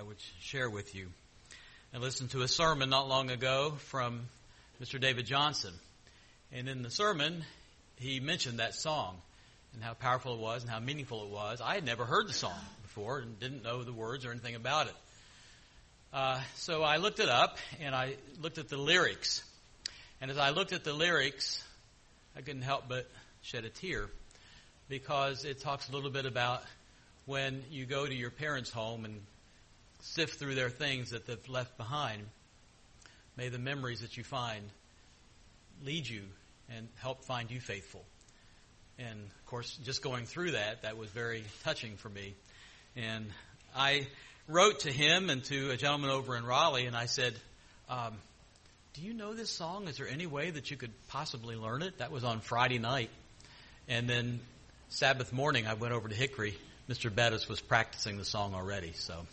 would share with you. I listened to a sermon not long ago from Mr. David Johnson. And in the sermon, he mentioned that song and how powerful it was and how meaningful it was. I had never heard the song before and didn't know the words or anything about it. So I looked it up and I looked at the lyrics. And as I looked at the lyrics, I couldn't help but shed a tear because it talks a little bit about when you go to your parents' home and sift through their things that they've left behind. May the memories that you find lead you and help find you faithful. And, of course, just going through that was very touching for me. And I wrote to him and to a gentleman over in Raleigh, and I said, do you know this song? Is there any way that you could possibly learn it? That was on Friday night. And then Sabbath morning, I went over to Hickory. Mr. Bettis was practicing the song already.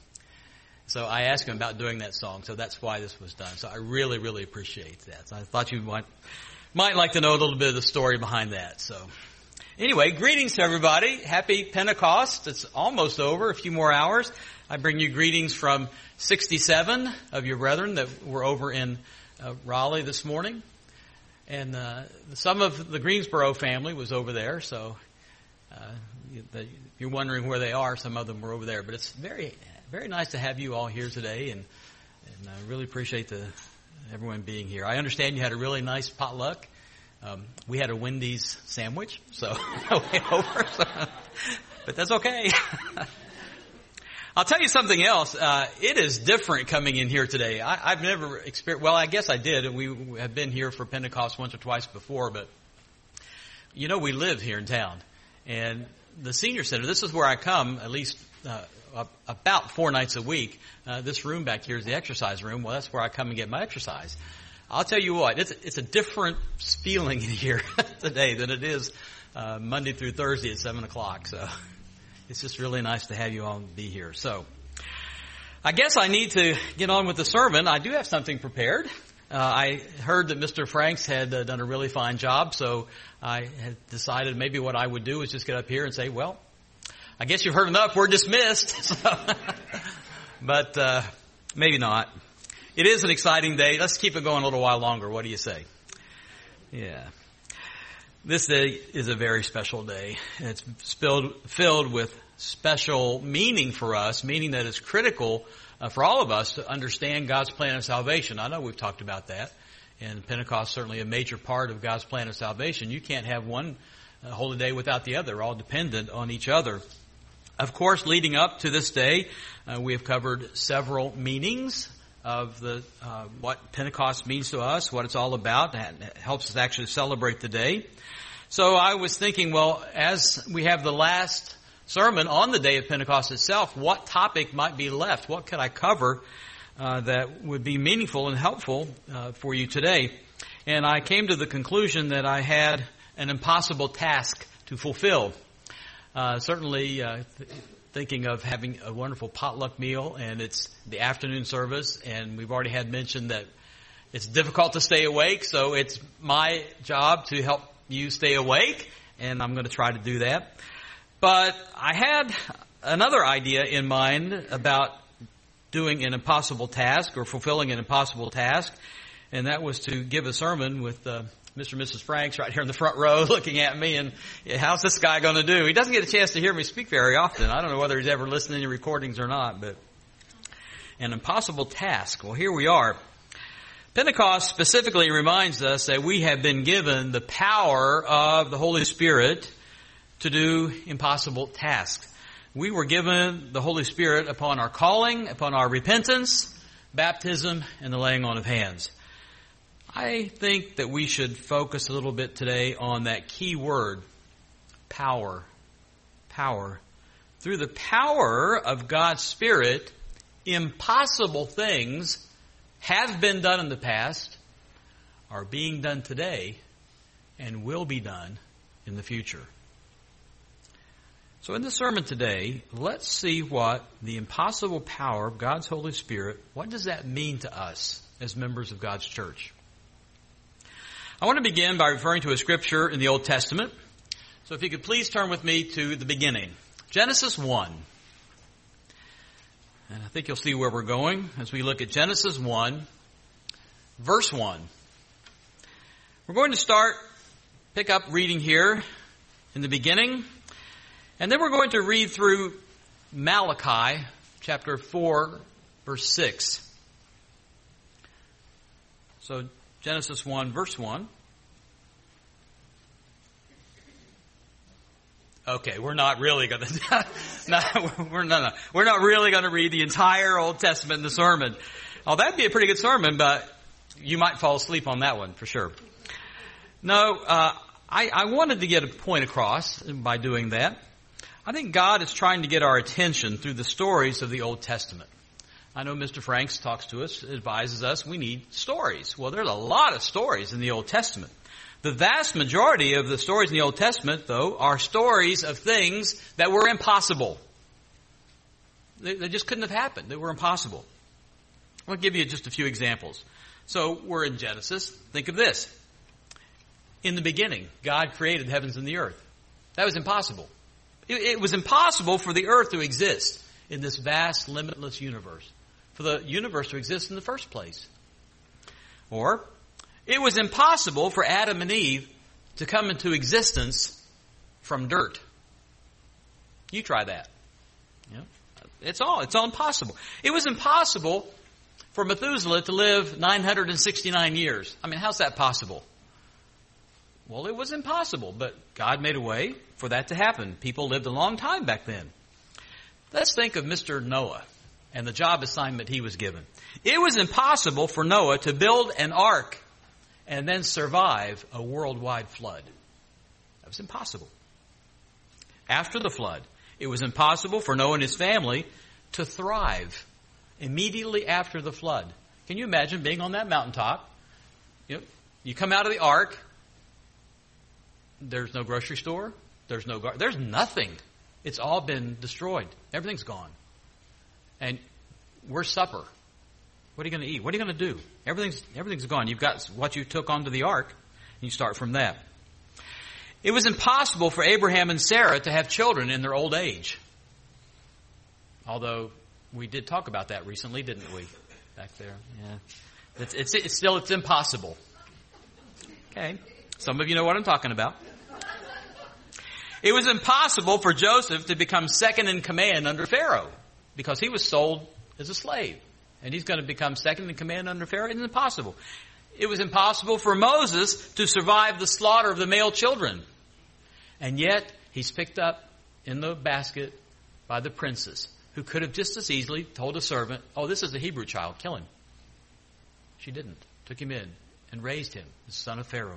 So I asked him about doing that song. So that's why this was done. So I really, really appreciate that. So I thought you might like to know a little bit of the story behind that. So anyway, greetings to everybody. Happy Pentecost. It's almost over, a few more hours. I bring you greetings from 67 of your brethren that were over in Raleigh this morning. And some of the Greensboro family was over there. So you're wondering where they are. Some of them were over there. But it's very, very nice to have you all here today. And I really appreciate everyone being here. I understand you had a really nice potluck. We had a Wendy's sandwich, so way over. But that's okay. I'll tell you something else. It is different coming in here today. I've never experienced, well, I guess I did. We have been here for Pentecost once or twice before, but we live here in town. And the senior center, this is where I come at least about 4 nights a week. This room back here is the exercise room. Well, that's where I come and get my exercise. I'll tell you what, it's a different feeling in here today than it is Monday through Thursday at 7 o'clock. So it's just really nice to have you all be here. So I guess I need to get on with the sermon. I do have something prepared. I heard that Mr. Franks had done a really fine job, so I had decided maybe what I would do is just get up here and say, well, I guess you've heard enough. We're dismissed. But maybe not. It is an exciting day. Let's keep it going a little while longer. What do you say? Yeah. This day is a very special day. It's filled with special meaning for us, meaning that it's critical for all of us to understand God's plan of salvation. I know we've talked about that. And Pentecost is certainly a major part of God's plan of salvation. You can't have one holy day without the other. They're all dependent on each other. Of course, leading up to this day, we have covered several meanings of what Pentecost means to us, what it's all about. That helps us actually celebrate the day. So I was thinking, well, as we have the last sermon on the day of Pentecost itself, what topic might be left? What could I cover that would be meaningful and helpful for you today? And I came to the conclusion that I had an impossible task to fulfill. Certainly thinking of having a wonderful potluck meal, and it's the afternoon service, and we've already had mentioned that it's difficult to stay awake, so it's my job to help you stay awake, and I'm going to try to do that. But I had another idea in mind about doing an impossible task or fulfilling an impossible task, and that was to give a sermon with Mr. and Mrs. Franks right here in the front row looking at me, and how's this guy going to do? He doesn't get a chance to hear me speak very often. I don't know whether he's ever listened to any recordings or not, but an impossible task. Well, here we are. Pentecost specifically reminds us that we have been given the power of the Holy Spirit to do impossible tasks. We were given the Holy Spirit upon our calling, upon our repentance, baptism, and the laying on of hands. I think that we should focus a little bit today on that key word, power. Power. Through the power of God's Spirit, impossible things have been done in the past, are being done today, and will be done in the future. So in the sermon today, let's see what the impossible power of God's Holy Spirit, what does that mean to us as members of God's church? I want to begin by referring to a scripture in the Old Testament. So if you could please turn with me to the beginning. Genesis 1. And I think you'll see where we're going as we look at Genesis 1, verse 1. We're going to pick up reading here in the beginning, and then we're going to read through Malachi chapter 4, verse 6. So Genesis 1, verse 1. Okay, we're not really going to. We're not really going to read the entire Old Testament in the sermon. Oh, that'd be a pretty good sermon, but you might fall asleep on that one for sure. No, I wanted to get a point across by doing that. I think God is trying to get our attention through the stories of the Old Testament. I know Mr. Franks talks to us, advises us we need stories. Well, there's a lot of stories in the Old Testament. The vast majority of the stories in the Old Testament, though, are stories of things that were impossible. They just couldn't have happened. They were impossible. I'll give you just a few examples. So we're in Genesis. Think of this. In the beginning, God created the heavens and the earth. That was impossible. It was impossible for the earth to exist in this vast, limitless universe. For the universe to exist in the first place. Or, it was impossible for Adam and Eve to come into existence from dirt. You try that. You know, it's all impossible. It was impossible for Methuselah to live 969 years. I mean, how's that possible? Well, it was impossible, but God made a way for that to happen. People lived a long time back then. Let's think of Mr. Noah and the job assignment he was given. It was impossible for Noah to build an ark and then survive a worldwide flood. That was impossible. After the flood, it was impossible for Noah and his family to thrive immediately after the flood. Can you imagine being on that mountaintop? You come out of the ark. There's no grocery store. There's nothing. It's all been destroyed. Everything's gone. And where's supper? What are you going to eat? What are you going to do? Everything's gone. You've got what you took onto the ark, and you start from that. It was impossible for Abraham and Sarah to have children in their old age. Although we did talk about that recently, didn't we? Back there, yeah. It's impossible. Okay, some of you know what I'm talking about. It was impossible for Joseph to become second in command under Pharaoh because he was sold as a slave. And he's going to become second in command under Pharaoh. It's impossible. It was impossible for Moses to survive the slaughter of the male children. And yet, he's picked up in the basket by the princess, who could have just as easily told a servant, oh, this is a Hebrew child, kill him. She didn't. Took him in and raised him, the son of Pharaoh.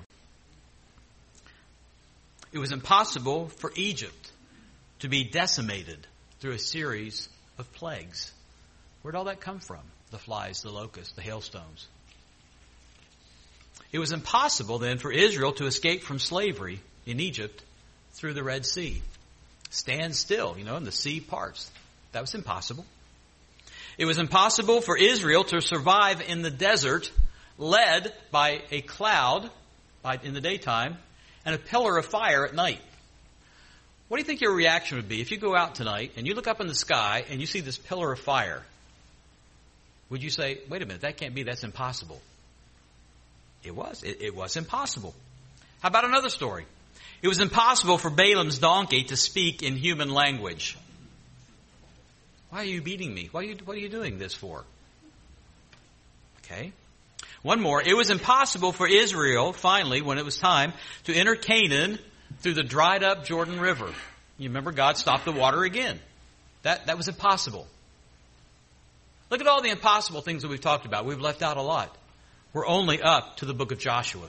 It was impossible for Egypt to be decimated through a series of plagues. Where'd all that come from? The flies, the locusts, the hailstones. It was impossible then for Israel to escape from slavery in Egypt through the Red Sea. Stand still, and the sea parts. That was impossible. It was impossible for Israel to survive in the desert led by a cloud in the daytime and a pillar of fire at night. What do you think your reaction would be if you go out tonight and you look up in the sky and you see this pillar of fire? Would you say, wait a minute, that can't be, that's impossible? It was. It was impossible. How about another story? It was impossible for Balaam's donkey to speak in human language. Why are you beating me? What are you doing this for? Okay. One more. It was impossible for Israel, finally, when it was time, to enter Canaan through the dried up Jordan River. You remember God stopped the water again. That was impossible. Look at all the impossible things that we've talked about. We've left out a lot. We're only up to the book of Joshua.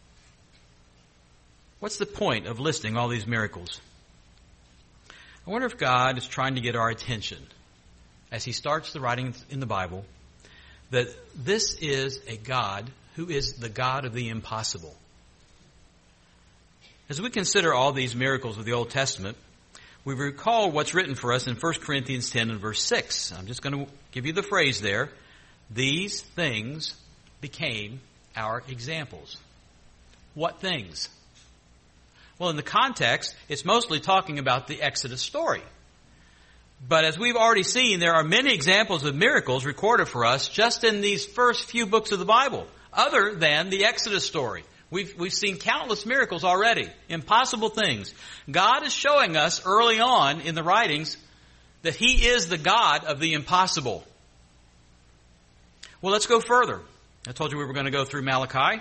What's the point of listing all these miracles? I wonder if God is trying to get our attention as he starts the writing in the Bible that this is a God who is the God of the impossible. As we consider all these miracles of the Old Testament, we recall what's written for us in 1 Corinthians 10 and verse 6. I'm just going to give you the phrase there. These things became our examples. What things? Well, in the context, it's mostly talking about the Exodus story. But as we've already seen, there are many examples of miracles recorded for us just in these first few books of the Bible, other than the Exodus story. We've seen countless miracles already, impossible things. God is showing us early on in the writings that He is the God of the impossible. Well, let's go further. I told you we were going to go through Malachi.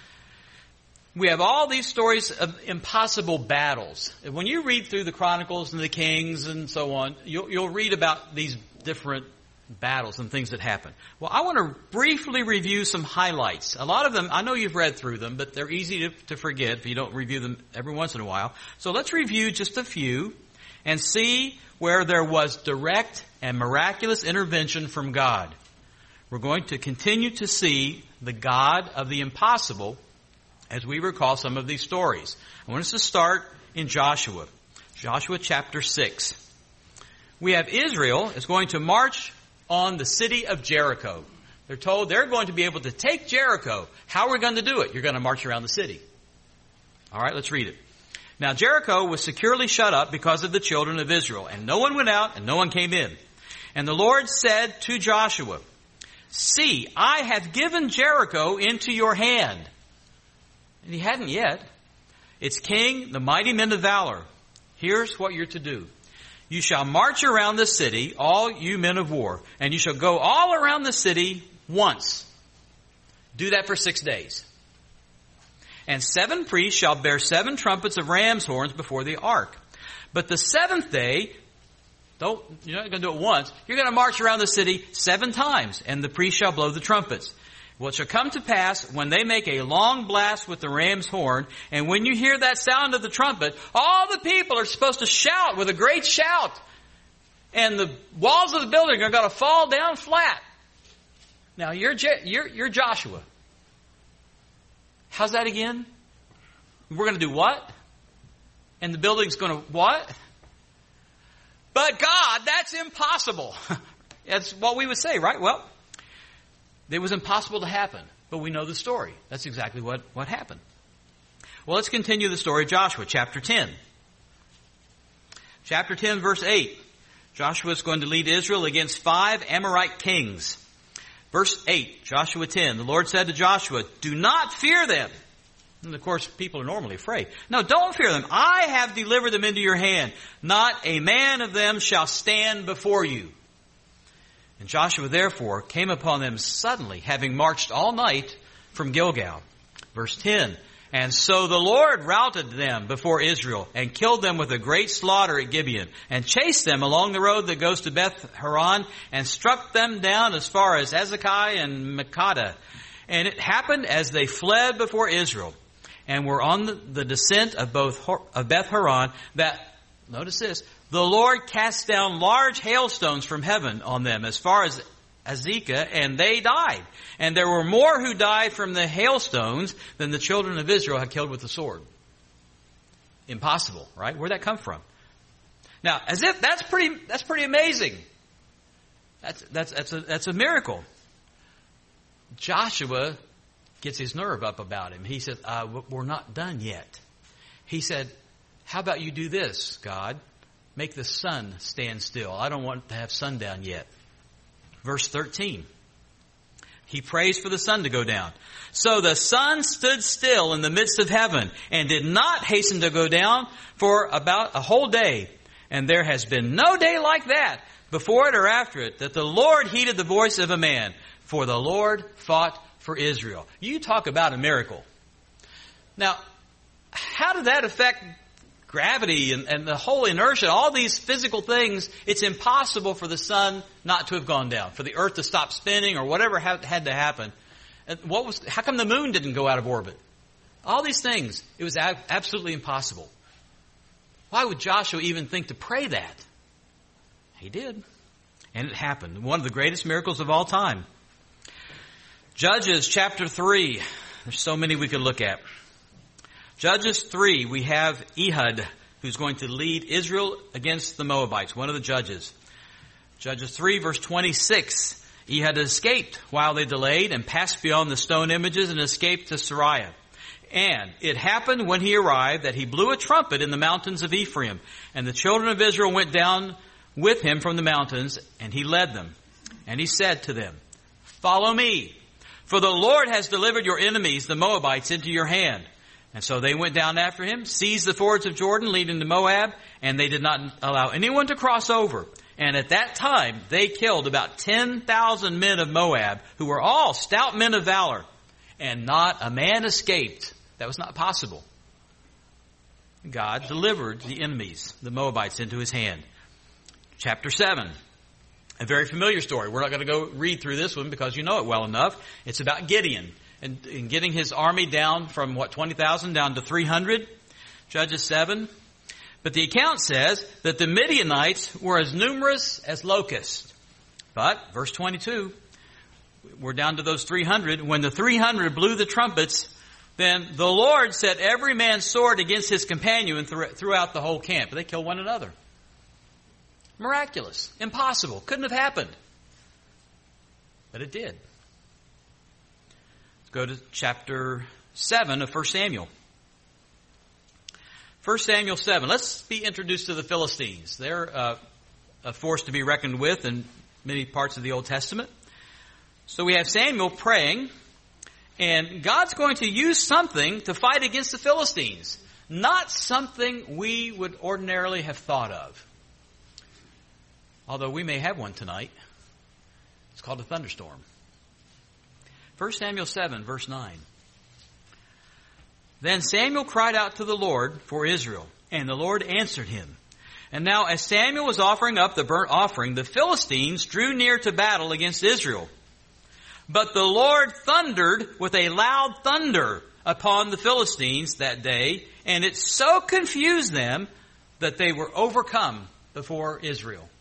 We have all these stories of impossible battles. When you read through the Chronicles and the Kings and so on, you'll read about these different battles and things that happen. Well, I want to briefly review some highlights. A lot of them, I know you've read through them, but they're easy to forget if you don't review them every once in a while. So let's review just a few and see where there was direct and miraculous intervention from God. We're going to continue to see the God of the impossible as we recall some of these stories. I want us to start in Joshua. Joshua chapter 6. We have Israel is going to march on the city of Jericho. They're told they're going to be able to take Jericho. How are we going to do it? You're going to march around the city. All right, let's read it. Now Jericho was securely shut up because of the children of Israel, and no one went out and no one came in. And the Lord said to Joshua, "See, I have given Jericho into your hand." And he hadn't yet. Its king, the mighty men of valor. Here's what you're to do. You shall march around the city, all you men of war, and you shall go all around the city once. Do that for 6 days. And 7 priests shall bear 7 trumpets of ram's horns before the ark. But the 7th day, you're not going to do it once. You're going to march around the city 7 times, and the priests shall blow the trumpets. Well, it shall come to pass when they make a long blast with the ram's horn, and when you hear that sound of the trumpet, all the people are supposed to shout with a great shout. And the walls of the building are going to fall down flat. Now, you're Joshua. How's that again? We're going to do what? And the building's going to what? But God, that's impossible. That's what we would say, right? Well, it was impossible to happen, but we know the story. That's exactly what happened. Well, let's continue the story of Joshua, chapter 10. Chapter 10, verse 8. Joshua is going to lead Israel against 5 Amorite kings. Verse 8, Joshua 10. The Lord said to Joshua, "Do not fear them." And of course, people are normally afraid. No, don't fear them. I have delivered them into your hand. Not a man of them shall stand before you. And Joshua therefore came upon them suddenly, having marched all night from Gilgal. Verse 10, and so the Lord routed them before Israel and killed them with a great slaughter at Gibeon and chased them along the road that goes to Beth Horon and struck them down as far as Ezekiah and Makkedah. And it happened as they fled before Israel and were on the descent of Beth Horon that, notice this, the Lord cast down large hailstones from heaven on them as far as Azekah, and they died. And there were more who died from the hailstones than the children of Israel had killed with the sword. Impossible, right? Where'd that come from? Now, as if that's pretty amazing. That's a miracle. Joshua gets his nerve up about him. He said, "We're not done yet." He said, "How about you do this, God? Make the sun stand still. I don't want to have sundown yet." Verse 13. He prays for the sun to go down. So the sun stood still in the midst of heaven and did not hasten to go down for about a whole day. And there has been no day like that, before it or after it, that the Lord heeded the voice of a man. For the Lord fought for Israel. You talk about a miracle. Now, how did that affect gravity and the whole inertia, all these physical things? It's impossible for the sun not to have gone down, for the earth to stop spinning or whatever had to happen. And how come the moon didn't go out of orbit? All these things, it was absolutely impossible. Why would Joshua even think to pray that? He did. And it happened. One of the greatest miracles of all time. Judges chapter 3. There's so many we could look at. Judges 3, we have Ehud, who's going to lead Israel against the Moabites, one of the judges. Judges 3, verse 26, Ehud escaped while they delayed and passed beyond the stone images and escaped to Sariah. And it happened when he arrived that he blew a trumpet in the mountains of Ephraim, and the children of Israel went down with him from the mountains, and he led them. And he said to them, "Follow me, for the Lord has delivered your enemies, the Moabites, into your hand." And so they went down after him, seized the fords of Jordan leading to Moab, and they did not allow anyone to cross over. And at that time, they killed about 10,000 men of Moab, who were all stout men of valor, and not a man escaped. That was not possible. God delivered the enemies, the Moabites, into his hand. Chapter 7, a very familiar story. We're not going to go read through this one because you know it well enough. It's about Gideon and getting his army down from, 20,000 down to 300. Judges 7. But the account says that the Midianites were as numerous as locusts. But, verse 22, we're down to those 300. When the 300 blew the trumpets, then the Lord set every man's sword against his companion throughout the whole camp. They killed one another. Miraculous. Impossible. Couldn't have happened. But it did. Let's go to chapter 7 of 1 Samuel. 1 Samuel 7. Let's be introduced to the Philistines. They're a force to be reckoned with in many parts of the Old Testament. So we have Samuel praying, and God's going to use something to fight against the Philistines. Not something we would ordinarily have thought of. Although we may have one tonight. It's called a thunderstorm. 1 Samuel 7, verse 9. Then Samuel cried out to the Lord for Israel, and the Lord answered him. And now as Samuel was offering up the burnt offering, the Philistines drew near to battle against Israel. But the Lord thundered with a loud thunder upon the Philistines that day, and it so confused them that they were overcome before Israel.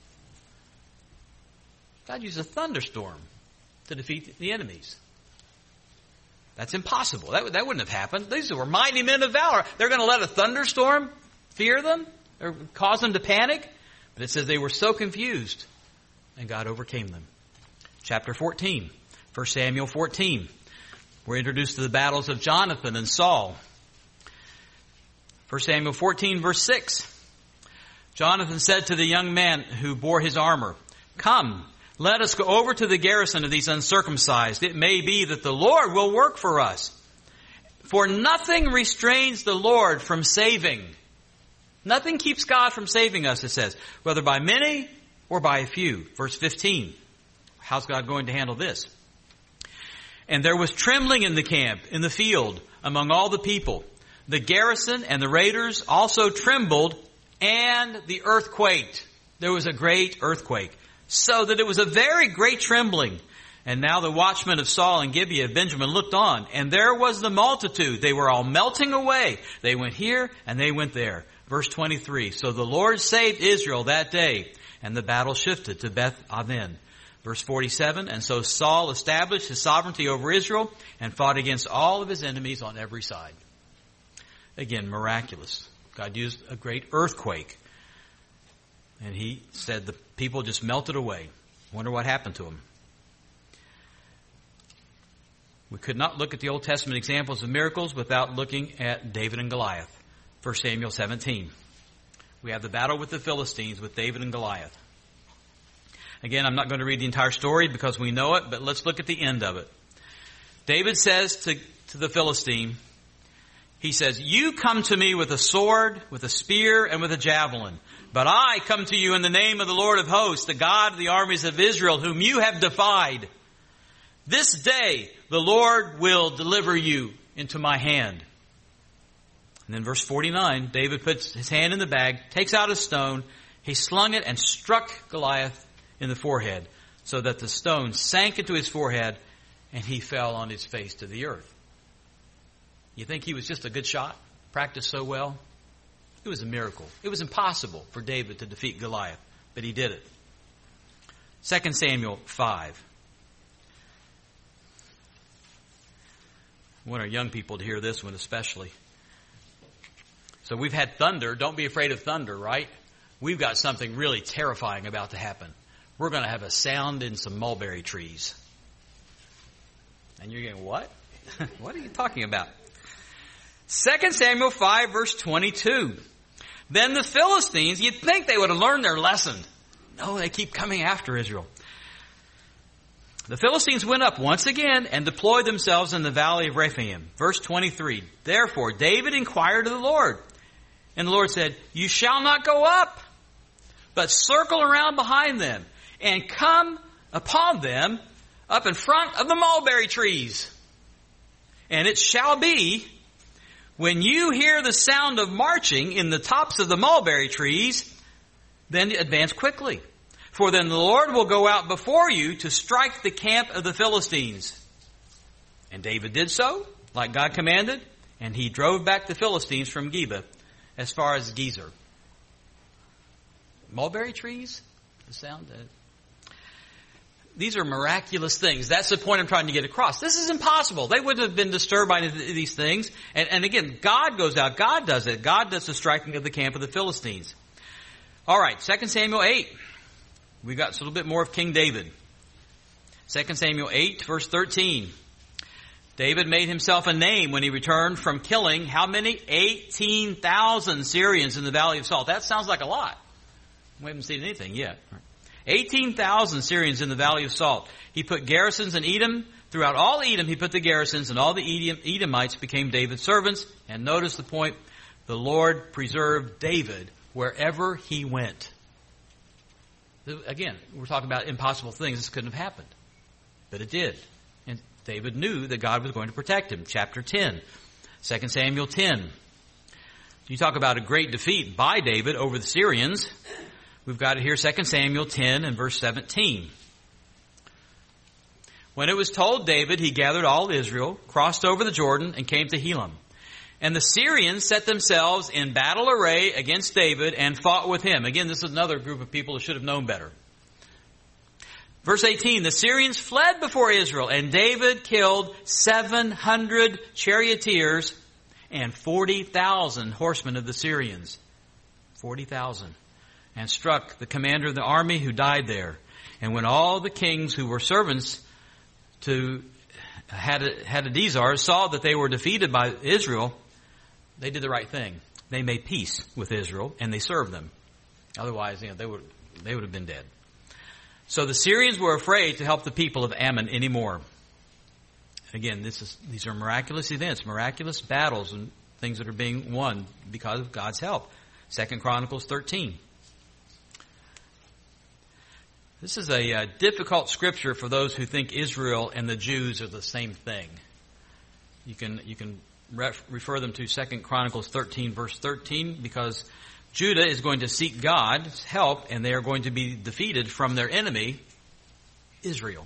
God used a thunderstorm to defeat the enemies. That's impossible. That wouldn't have happened. These were mighty men of valor. They're going to let a thunderstorm fear them or cause them to panic? But it says they were so confused, and God overcame them. Chapter 14, 1 Samuel 14. We're introduced to the battles of Jonathan and Saul. 1 Samuel 14, verse 6. Jonathan said to the young man who bore his armor, "Come, let us go over to the garrison of these uncircumcised. It may be that the Lord will work for us. For nothing restrains the Lord from saving." Nothing keeps God from saving us, it says, whether by many or by a few. Verse 15. How's God going to handle this? And there was trembling in the camp, in the field, among all the people. The garrison and the raiders also trembled, and the earth quaked. There was a great earthquake, so that it was a very great trembling. And now the watchmen of Saul and Gibeah of Benjamin looked on, and there was the multitude. They were all melting away. They went here and they went there. Verse 23. So the Lord saved Israel that day, and the battle shifted to Beth Aven. Verse 47. And so Saul established his sovereignty over Israel and fought against all of his enemies on every side. Again, miraculous. God used a great earthquake. And he said the people just melted away. Wonder what happened to them. We could not look at the Old Testament examples of miracles without looking at David and Goliath. 1 Samuel 17. We have the battle with the Philistines with David and Goliath. Again, I'm not going to read the entire story because we know it, but let's look at the end of it. David says to the Philistine, he says, "You come to me with a sword, with a spear, and with a javelin. But I come to you in the name of the Lord of hosts, the God of the armies of Israel, whom you have defied. This day the Lord will deliver you into my hand." And then verse 49, David puts his hand in the bag, takes out a stone, he slung it and struck Goliath in the forehead, so that the stone sank into his forehead and he fell on his face to the earth. You think he was just a good shot? Practiced so well? It was a miracle. It was impossible for David to defeat Goliath, but he did it. 2 Samuel 5. I want our young people to hear this one especially. So we've had thunder. Don't be afraid of thunder, right? We've got something really terrifying about to happen. We're going to have a sound in some mulberry trees. And you're going, what? What are you talking about? 2 Samuel 5, verse 22. Then the Philistines, you'd think they would have learned their lesson. No, they keep coming after Israel. The Philistines went up once again and deployed themselves in the valley of Rephaim. Verse 23. Therefore David inquired of the Lord. And the Lord said, you shall not go up, but circle around behind them and come upon them up in front of the mulberry trees. And it shall be, when you hear the sound of marching in the tops of the mulberry trees, then advance quickly. For then the Lord will go out before you to strike the camp of the Philistines. And David did so, like God commanded, and he drove back the Philistines from Geba as far as Gezer. Mulberry trees? The sound? These are miraculous things. That's the point I'm trying to get across. This is impossible. They wouldn't have been disturbed by these things. And again, God goes out. God does it. God does the striking of the camp of the Philistines. All right, 2 Samuel 8. We got a little bit more of King David. 2 Samuel 8, verse 13. David made himself a name when he returned from killing how many? 18,000 Syrians in the Valley of Salt. That sounds like a lot. We haven't seen anything yet. 18,000 Syrians in the Valley of Salt. He put garrisons in Edom. Throughout all Edom, he put the garrisons, and all the Edomites became David's servants. And notice the point, the Lord preserved David wherever he went. Again, we're talking about impossible things. This couldn't have happened. But it did. And David knew that God was going to protect him. Chapter 10. 2 Samuel 10. You talk about a great defeat by David over the Syrians. We've got it here, 2 Samuel 10 and verse 17. When it was told David, he gathered all Israel, crossed over the Jordan, and came to Helam. And the Syrians set themselves in battle array against David and fought with him. Again, this is another group of people who should have known better. Verse 18, the Syrians fled before Israel, and David killed 700 charioteers and 40,000 horsemen of the Syrians. 40,000. And struck the commander of the army who died there. And when all the kings who were servants to Hadadezer saw that they were defeated by Israel, they did the right thing. They made peace with Israel and they served them. Otherwise, they would have been dead. So the Syrians were afraid to help the people of Ammon anymore. Again, these are miraculous events, miraculous battles and things that are being won because of God's help. 2 Chronicles 13. This is a difficult scripture for those who think Israel and the Jews are the same thing. You can refer them to 2 Chronicles 13, verse 13, because Judah is going to seek God's help, and they are going to be defeated from their enemy, Israel.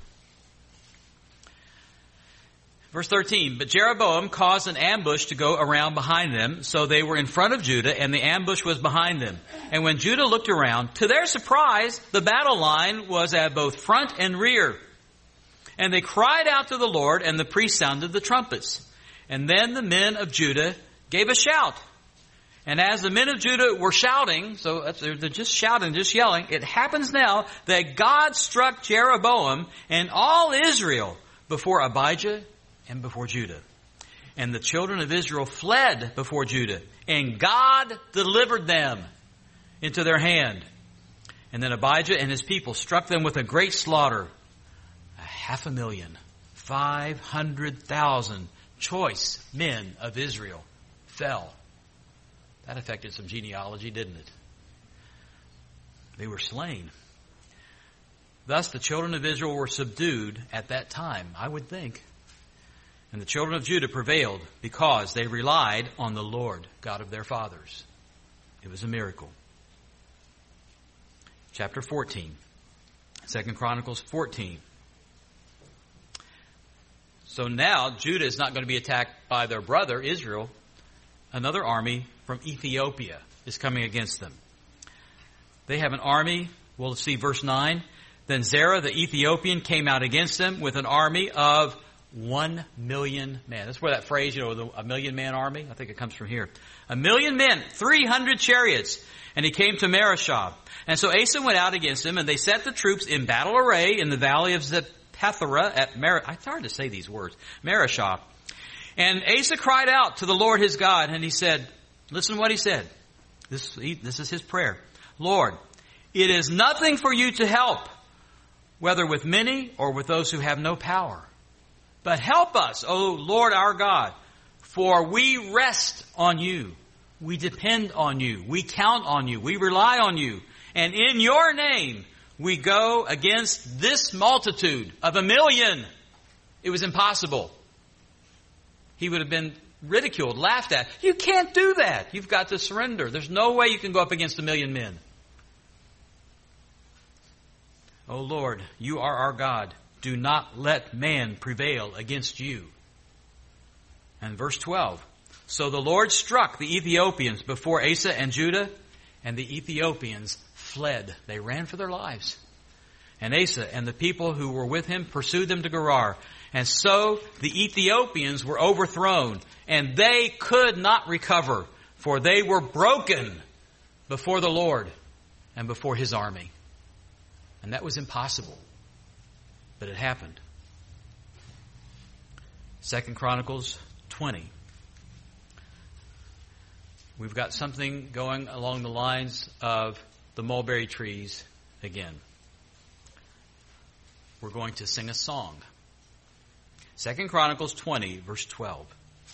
Verse 13, but Jeroboam caused an ambush to go around behind them, so they were in front of Judah, and the ambush was behind them. And when Judah looked around, to their surprise, the battle line was at both front and rear. And they cried out to the Lord, and the priests sounded the trumpets. And then the men of Judah gave a shout. And as the men of Judah were shouting, so they're just shouting, just yelling, it happens now that God struck Jeroboam and all Israel before Abijah and before Judah. And the children of Israel fled before Judah, and God delivered them into their hand. And then Abijah and his people struck them with a great slaughter. 500,000, 500,000 choice men of Israel fell. That affected some genealogy, didn't it? They were slain. Thus the children of Israel were subdued at that time, I would think. And the children of Judah prevailed because they relied on the Lord, God of their fathers. It was a miracle. Chapter 14. 2 Chronicles 14. So now Judah is not going to be attacked by their brother, Israel. Another army from Ethiopia is coming against them. They have an army. We'll see verse 9. Then Zerah the Ethiopian came out against them with an army of 1 million men. That's where that phrase, a million-man army, I think it comes from here. 1 million men, 300 chariots. And he came to Mareshah. And so Asa went out against him, and they set the troops in battle array in the valley of Zephathah at It's hard to say these words. Mareshah. And Asa cried out to the Lord his God, and he said, listen to what he said. This is his prayer. Lord, It is nothing for you to help, whether with many or with those who have no power. But help us, O Lord our God, for we rest on you. We depend on you. We count on you. We rely on you. And in your name, we go against this multitude of 1,000,000. It was impossible. He would have been ridiculed, laughed at. You can't do that. You've got to surrender. There's no way you can go up against 1,000,000 men. O Lord, you are our God. Do not let man prevail against you. And verse 12. So the Lord struck the Ethiopians before Asa and Judah, and the Ethiopians fled. They ran for their lives. And Asa and the people who were with him pursued them to Gerar. And so the Ethiopians were overthrown, and they could not recover, for they were broken before the Lord and before his army. And that was impossible. But it happened. 2 Chronicles 20. We've got something going along the lines of the mulberry trees again. We're going to sing a song. 2 Chronicles 20, verse 12.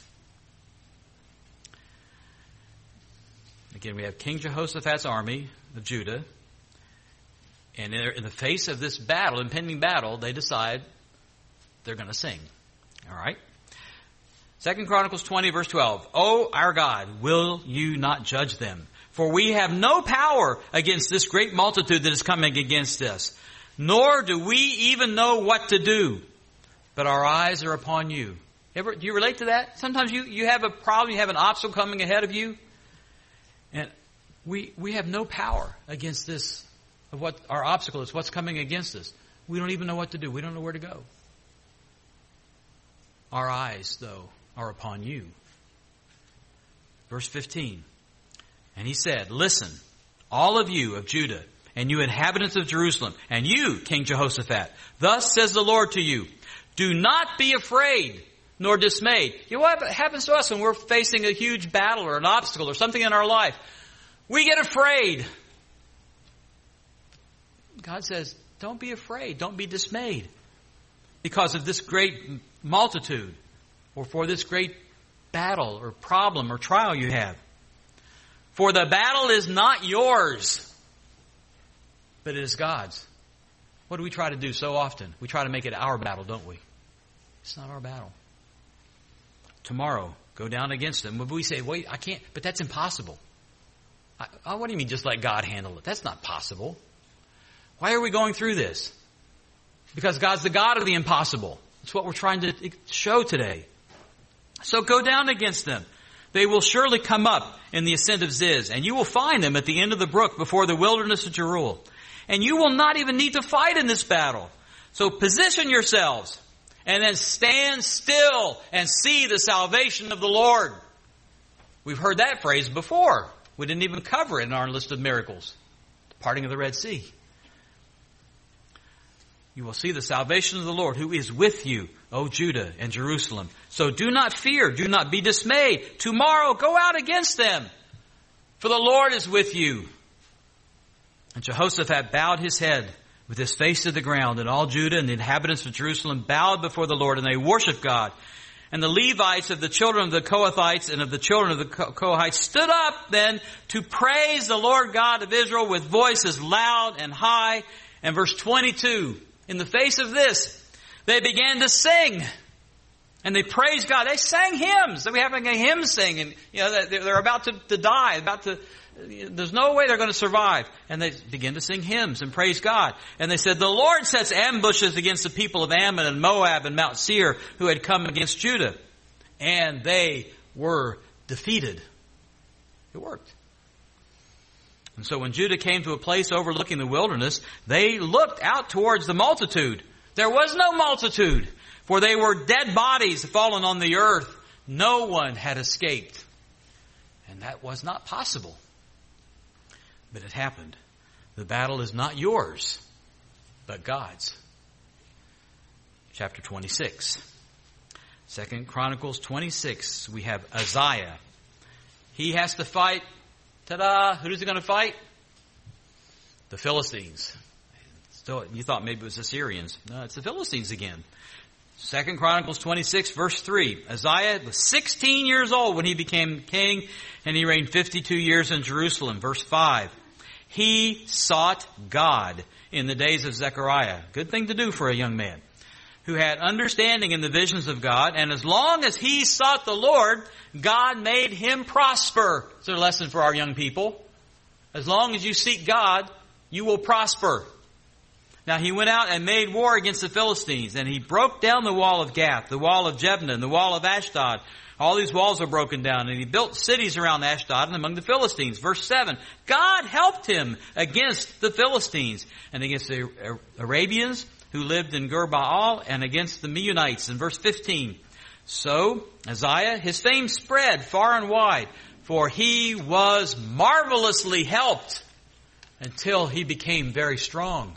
Again, we have King Jehoshaphat's army of Judah. And in the face of this battle, impending battle, they decide they're going to sing. All right? 2 Chronicles 20, verse 12. O our God, will you not judge them? For we have no power against this great multitude that is coming against us, nor do we even know what to do. But our eyes are upon you. Do you relate to that? Sometimes you have a problem, you have an obstacle coming ahead of you, and we have no power against this, of what our obstacle is, what's coming against us. We don't even know what to do. We don't know where to go. Our eyes, though, are upon you. Verse 15. And he said, listen, all of you of Judah, and you inhabitants of Jerusalem, and you, King Jehoshaphat, thus says the Lord to you, do not be afraid nor dismayed. You know what happens to us when we're facing a huge battle or an obstacle or something in our life? We get afraid. God says, don't be afraid. Don't be dismayed because of this great multitude or for this great battle or problem or trial you have. For the battle is not yours, but it is God's. What do we try to do so often? We try to make it our battle, don't we? It's not our battle. Tomorrow, go down against them. But we say, wait, I can't, but that's impossible. What do you mean just let God handle it? That's not possible. Why are we going through this? Because God's the God of the impossible. That's what we're trying to show today. So go down against them. They will surely come up in the ascent of Ziz, and you will find them at the end of the brook before the wilderness of Jeruel. And you will not even need to fight in this battle. So position yourselves, and then stand still and see the salvation of the Lord. We've heard that phrase before. We didn't even cover it in our list of miracles. The parting of the Red Sea. You will see the salvation of the Lord who is with you, O Judah and Jerusalem. So do not fear, do not be dismayed. Tomorrow go out against them, for the Lord is with you. And Jehoshaphat bowed his head with his face to the ground, and all Judah and the inhabitants of Jerusalem bowed before the Lord, and they worshiped God. And the Levites of the children of the Kohathites and of the children of the Kohathites stood up then to praise the Lord God of Israel with voices loud and high. And verse 22, in the face of this, they began to sing. And they praised God. They sang hymns. They were having a hymn singing. You know, they're about to die. There's no way they're going to survive. And they begin to sing hymns and praise God. And they said, the Lord sets ambushes against the people of Ammon and Moab and Mount Seir who had come against Judah. And they were defeated. It worked. And so when Judah came to a place overlooking the wilderness, they looked out towards the multitude. There was no multitude, for they were dead bodies fallen on the earth. No one had escaped. And that was not possible. But it happened. The battle is not yours, but God's. Chapter 26. 2 Chronicles 26, we have Uzziah. He has to fight. Ta-da! Who's he going to fight? The Philistines. Still, you thought maybe it was the Syrians. No, it's the Philistines again. 2 Chronicles 26, verse 3. Uzziah was 16 years old when he became king, and he reigned 52 years in Jerusalem. Verse 5. He sought God in the days of Zechariah. Good thing to do for a young man who had understanding in the visions of God. And as long as he sought the Lord, God made him prosper. It's a lesson for our young people. As long as you seek God, you will prosper. Now he went out and made war against the Philistines, and he broke down the wall of Gath, the wall of Jebna, and the wall of Ashdod. All these walls were broken down, and he built cities around Ashdod and among the Philistines. Verse 7, God helped him against the Philistines and against the Arabians who lived in Gur-Baal and against the Meunites. In verse 15, so Uzziah, his fame spread far and wide, for he was marvelously helped until he became very strong.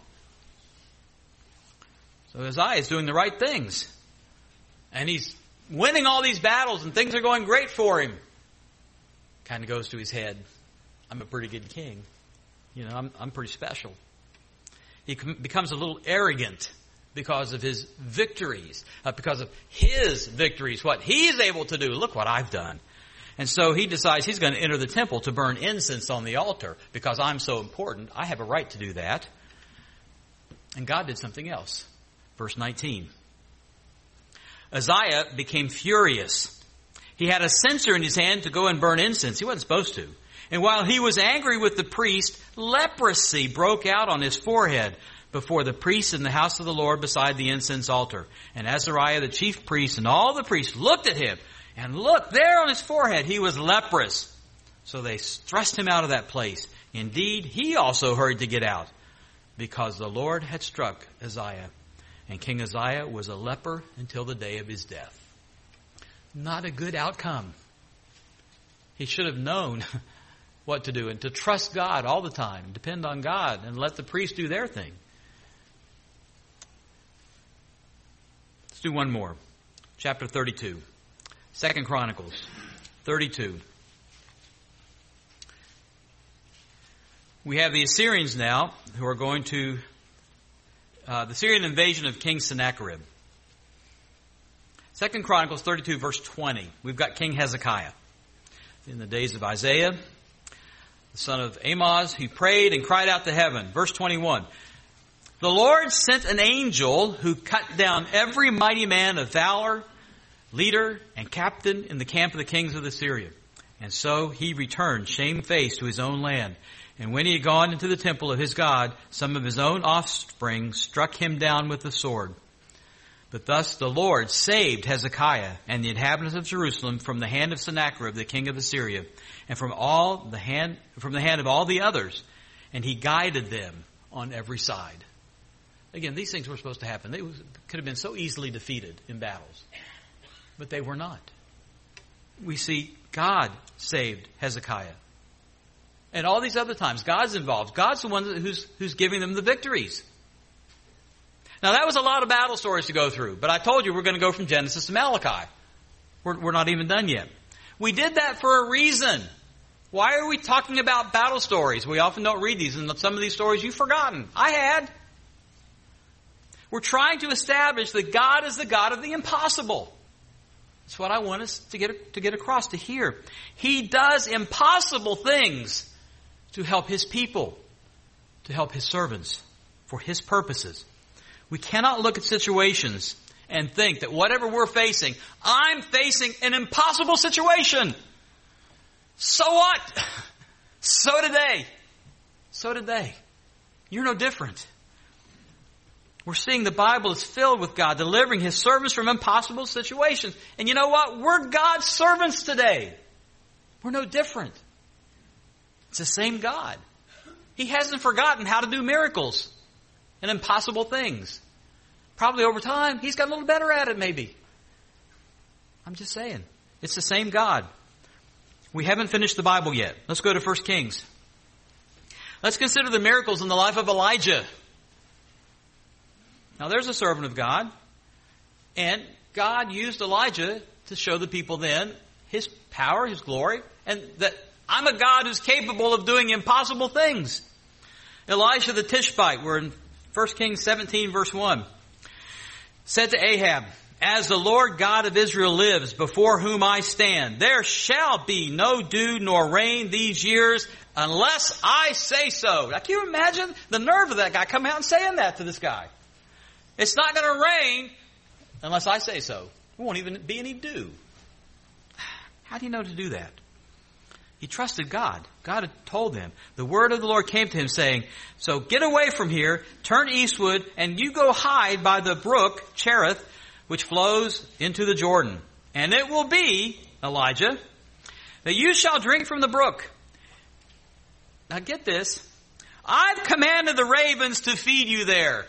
So Uzziah is doing the right things. And he's winning all these battles and things are going great for him. Kind of goes to his head, I'm a pretty good king. You know, I'm pretty special. He becomes a little arrogant because of his victories. Because of his victories, what he's able to do. Look what I've done. And so he decides he's going to enter the temple to burn incense on the altar. Because I'm so important, I have a right to do that. And God did something else. Verse 19. Uzziah became furious. He had a censer in his hand to go and burn incense. He wasn't supposed to. And while he was angry with the priest, leprosy broke out on his forehead before the priests in the house of the Lord beside the incense altar. And Azariah, the chief priest, and all the priests looked at him. And look, there on his forehead, he was leprous. So they thrust him out of that place. Indeed, he also hurried to get out, because the Lord had struck Uzziah. And King Uzziah was a leper until the day of his death. Not a good outcome. He should have known what to do and to trust God all the time, depend on God, and let the priests do their thing. Let's do one more. Chapter 32. 2 Chronicles 32. We have the Assyrians now who are going to the Syrian invasion of King Sennacherib. 2 Chronicles 32, verse 20. We've got King Hezekiah. In the days of Isaiah, the son of Amoz, he prayed and cried out to heaven. Verse 21. The Lord sent an angel who cut down every mighty man of valor, leader, and captain in the camp of the kings of Assyria. And so he returned shamefaced to his own land. And when he had gone into the temple of his God, some of his own offspring struck him down with the sword. But thus the Lord saved Hezekiah and the inhabitants of Jerusalem from the hand of Sennacherib, the king of Assyria, and from the hand of all the others. And he guided them on every side. Again, these things were supposed to happen. They could have been so easily defeated in battles. But they were not. We see God saved Hezekiah. And all these other times, God's involved. God's the one who's giving them the victories. Now, that was a lot of battle stories to go through. But I told you we're going to go from Genesis to Malachi. We're not even done yet. We did that for a reason. Why are we talking about battle stories? We often don't read these, and some of these stories you've forgotten. I had. We're trying to establish that God is the God of the impossible. That's what I want us to get across, to hear. He does impossible things to help His people, to help His servants, for His purposes. We cannot look at situations and think that whatever we're facing, I'm facing an impossible situation. So what? So did they. So did they. You're no different. We're seeing the Bible is filled with God delivering His servants from impossible situations. And you know what? We're God's servants today. We're no different. It's the same God. He hasn't forgotten how to do miracles and impossible things. Probably over time, He's got a little better at it maybe. I'm just saying. It's the same God. We haven't finished the Bible yet. Let's go to 1 Kings. Let's consider the miracles in the life of Elijah. Now, there's a servant of God, and God used Elijah to show the people then His power, His glory, and that I'm a God who's capable of doing impossible things. Elisha the Tishbite, we're in 1 Kings 17 verse 1, said to Ahab, "As the Lord God of Israel lives, before whom I stand, there shall be no dew nor rain these years unless I say so." Now, can you imagine the nerve of that guy coming out and saying that to this guy? It's not going to rain unless I say so. There won't even be any dew. How do you know to do that? He trusted God. God had told him. The word of the Lord came to him saying, "So get away from here, turn eastward, and you go hide by the brook Cherith, which flows into the Jordan. And it will be, Elijah, that you shall drink from the brook." Now get this. "I've commanded the ravens to feed you there."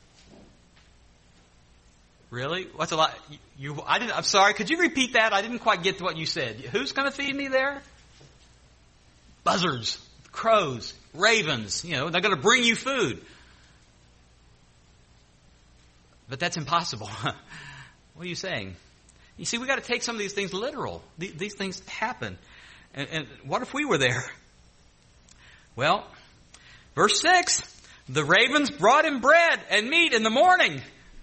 Really? What's a lot? I'm sorry. Could you repeat that? I didn't quite get to what you said. Who's going to feed me there? Buzzards, crows, ravens. They're going to bring you food. But that's impossible. What are you saying? You see, we got to take some of these things literal. These things happen. And what if we were there? Well, verse 6, "The ravens brought him bread and meat in the morning."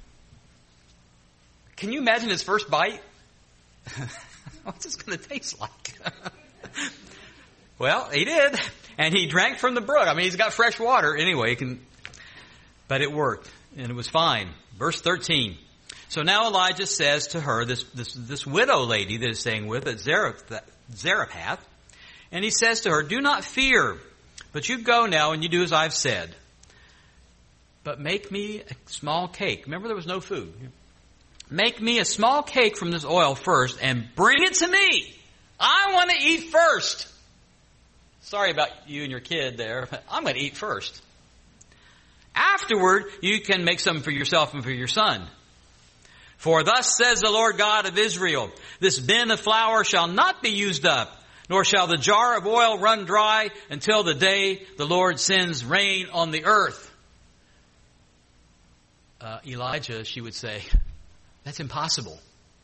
Can you imagine his first bite? What's this going to taste like? Well, he did. And he drank from the brook. I mean, he's got fresh water anyway. But it worked. And it was fine. Verse 13. "So now Elijah says to her, this widow lady that is staying with at Zarephath, and he says to her, 'Do not fear, but you go now and you do as I've said. But make me a small cake.'" Remember, there was no food. "Make me a small cake from this oil first and bring it to me. I want to eat first." Sorry about you and your kid there, but I'm going to eat first. "Afterward, you can make some for yourself and for your son. For thus says the Lord God of Israel, this bin of flour shall not be used up, nor shall the jar of oil run dry until the day the Lord sends rain on the earth." Elijah, she would say, "That's impossible."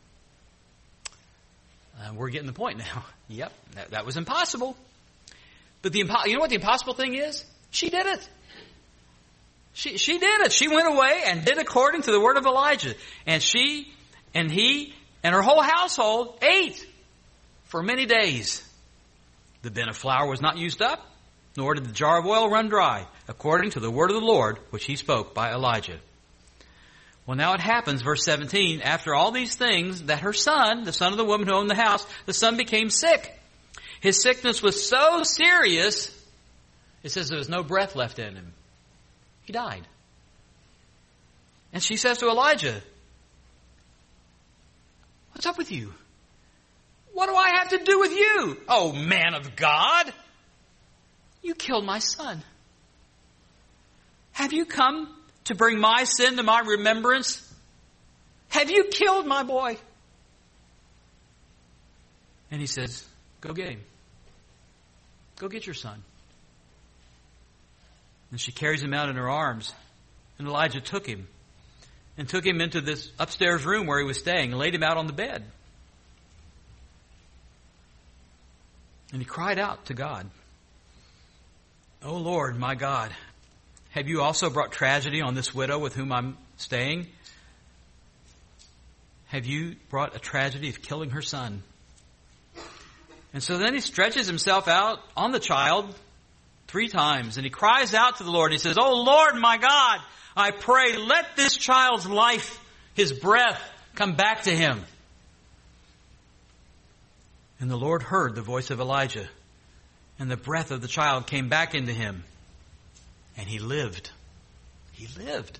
We're getting the point now. Yep, that was impossible. But you know what the impossible thing is? She did it. She did it. She went away and did according to the word of Elijah. And she and he and her whole household ate for many days. The bin of flour was not used up, nor did the jar of oil run dry, according to the word of the Lord, which he spoke by Elijah. Well, now it happens, verse 17, after all these things, that her son, the son of the woman who owned the house, the son became sick. His sickness was so serious, it says there was no breath left in him. He died. And she says to Elijah, "What's up with you? What do I have to do with you? Oh, man of God! You killed my son. Have you come to bring my sin to my remembrance? Have you killed my boy?" And he says, "Go get him. Go get your son." And she carries him out in her arms. And Elijah took him into this upstairs room where he was staying and laid him out on the bed. And he cried out to God, "O Lord, my God, have you also brought tragedy on this widow with whom I'm staying? Have you brought a tragedy of killing her son?" And so then he stretches himself out on the child 3 times, and he cries out to the Lord. He says, "Oh Lord, my God, I pray, let this child's life, his breath, come back to him." And the Lord heard the voice of Elijah, and the breath of the child came back into him, and he lived. He lived.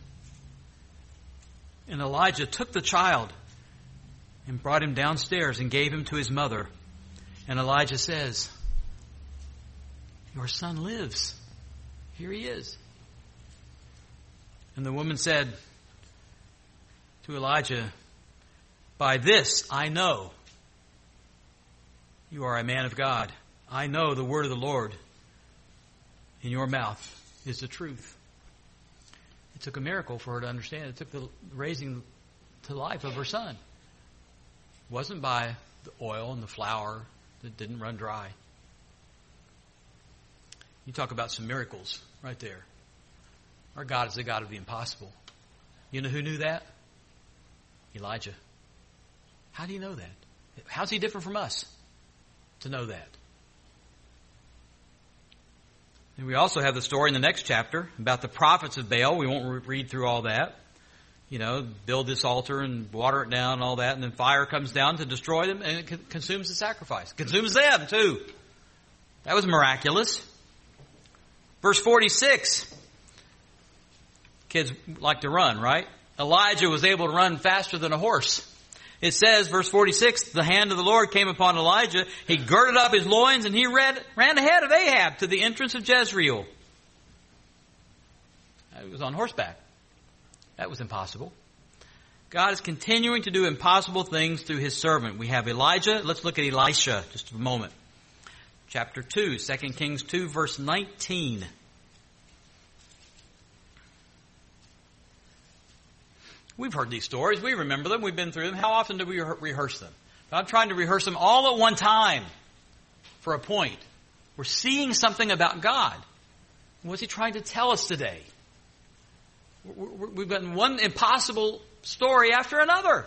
And Elijah took the child and brought him downstairs and gave him to his mother. And Elijah says, "Your son lives. Here he is." And the woman said to Elijah, "By this I know you are a man of God. I know the word of the Lord in your mouth is the truth." It took a miracle for her to understand. It took the raising to life of her son. It wasn't by the oil and the flour that didn't run dry. You talk about some miracles right there. Our God is the God of the impossible. You know who knew that? Elijah. How do you know that? How's he different from us to know that? And we also have the story in the next chapter about the prophets of Baal. We won't read through all that. You know, build this altar and water it down and all that, and then fire comes down to destroy them, and it consumes the sacrifice. It consumes them, too. That was miraculous. Verse 46. Kids like to run, right? Elijah was able to run faster than a horse. It says, verse 46, the hand of the Lord came upon Elijah. He girded up his loins and he ran ahead of Ahab to the entrance of Jezreel. He was on horseback. That was impossible. God is continuing to do impossible things through his servant. We have Elijah. Let's look at Elisha just a moment. Chapter 2, 2 Kings 2, verse 19. We've heard these stories. We remember them. We've been through them. How often do we rehearse them? I'm trying to rehearse them all at one time for a point. We're seeing something about God. What's he trying to tell us today? We've got one impossible story after another.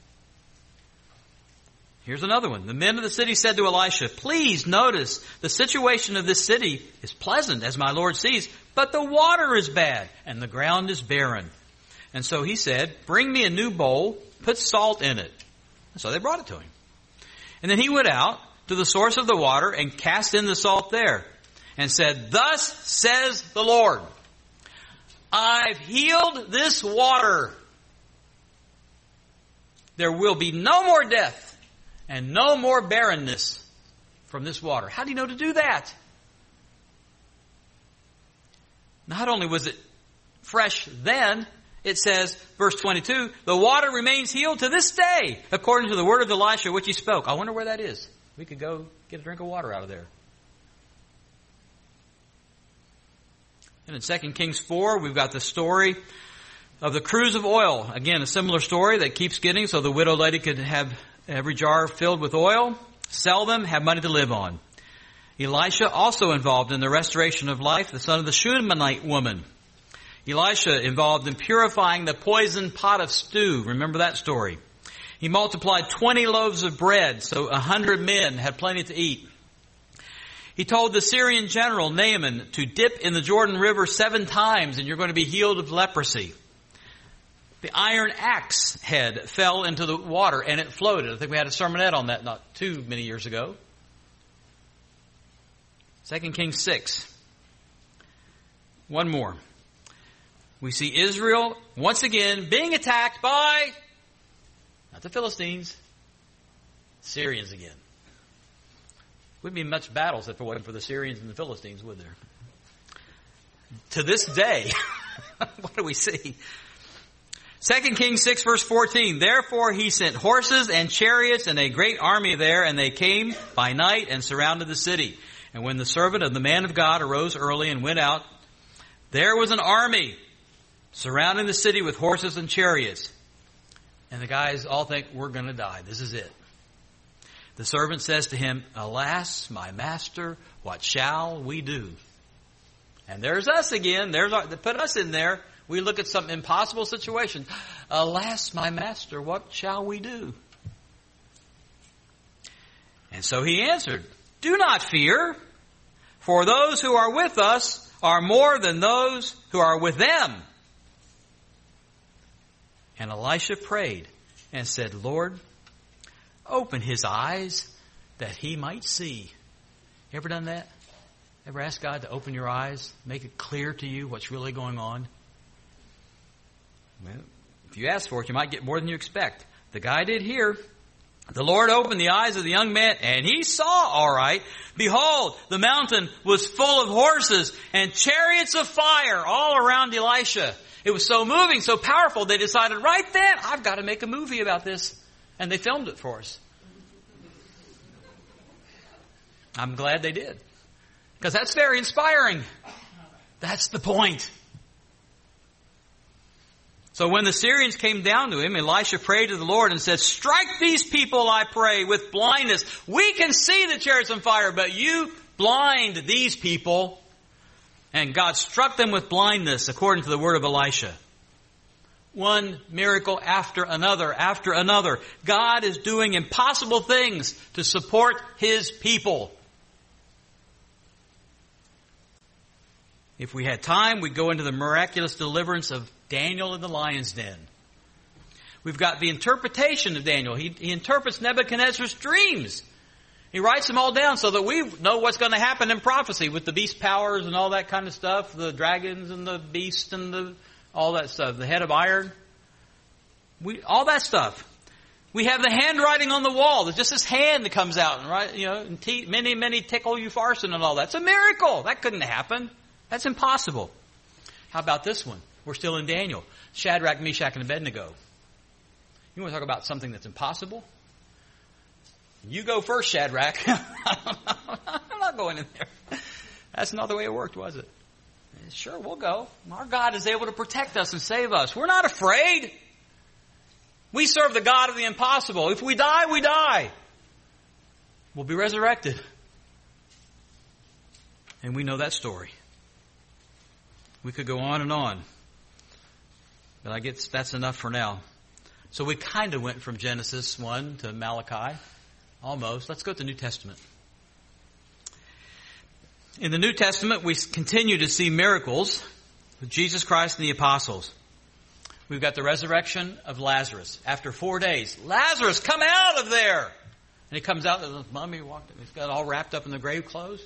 Here's another one. The men of the city said to Elisha, please notice the situation of this city is pleasant, as my Lord sees, but the water is bad and the ground is barren. And so he said, bring me a new bowl, put salt in it. And so they brought it to him. And then he went out to the source of the water and cast in the salt there and said, thus says the Lord, I've healed this water. There will be no more death and no more barrenness from this water. How do you know to do that? Not only was it fresh then, it says, verse 22, the water remains healed to this day, according to the word of Elisha, which he spoke. I wonder where that is. We could go get a drink of water out of there. And in 2 Kings 4, we've got the story of the cruse of oil. Again, a similar story that keeps getting, so the widow lady could have every jar filled with oil, sell them, have money to live on. Elisha also involved in the restoration of life, the son of the Shunammite woman. Elisha involved in purifying the poisoned pot of stew. Remember that story. He multiplied 20 loaves of bread, so 100 men had plenty to eat. He told the Syrian general, Naaman, to dip in the Jordan River 7 times and you're going to be healed of leprosy. The iron axe head fell into the water and it floated. I think we had a sermonette on that not too many years ago. 2 Kings 6. One more. We see Israel once again being attacked by, not the Philistines, Syrians again. Wouldn't be much battles if it wasn't for the Syrians and the Philistines, would there? To this day, what do we see? 2 Kings 6 verse 14, therefore he sent horses and chariots and a great army there, and they came by night and surrounded the city. And when the servant of the man of God arose early and went out, there was an army surrounding the city with horses and chariots. And the guys all think, we're going to die. This is it. The servant says to him, alas, my master, what shall we do? And there's us again. They put us in there. We look at some impossible situation. Alas, my master, what shall we do? And so he answered, do not fear, for those who are with us are more than those who are with them. And Elisha prayed and said, Lord, open his eyes that he might see. You ever done that? Ever asked God to open your eyes, make it clear to you what's really going on? Well, if you ask for it, you might get more than you expect. The guy did here. The Lord opened the eyes of the young man, and he saw all right. Behold, the mountain was full of horses and chariots of fire all around Elisha. It was so moving, so powerful, they decided right then, I've got to make a movie about this. And they filmed it for us. I'm glad they did. Because that's very inspiring. That's the point. So when the Syrians came down to him, Elisha prayed to the Lord and said, strike these people, I pray, with blindness. We can see the chariots on fire, but you blind these people. And God struck them with blindness, according to the word of Elisha. One miracle after another, after another. God is doing impossible things to support His people. If we had time, we'd go into the miraculous deliverance of Daniel in the lion's den. We've got the interpretation of Daniel. He interprets Nebuchadnezzar's dreams. He writes them all down so that we know what's going to happen in prophecy with the beast powers and all that kind of stuff, the dragons and the beast and all that stuff, the head of iron. All that stuff. We have the handwriting on the wall. There's just this hand that comes out, right? And many tickle you farson and all that. It's a miracle. That couldn't happen. That's impossible. How about this one? We're still in Daniel. Shadrach, Meshach, and Abednego. You want to talk about something that's impossible? You go first, Shadrach. I'm not going in there. That's not the way it worked, was it? Sure, we'll go. Our God is able to protect us and save us. We're not afraid. We serve the God of the impossible. If we die, we die. We'll be resurrected. And we know that story. We could go on and on. But I guess that's enough for now. So we kind of went from Genesis 1 to Malachi. Almost. Let's go to the New Testament. In the New Testament, we continue to see miracles with Jesus Christ and the apostles. We've got the resurrection of Lazarus. After 4 days, Lazarus, come out of there! And he comes out, and the mummy walked in. He's got all wrapped up in the grave clothes.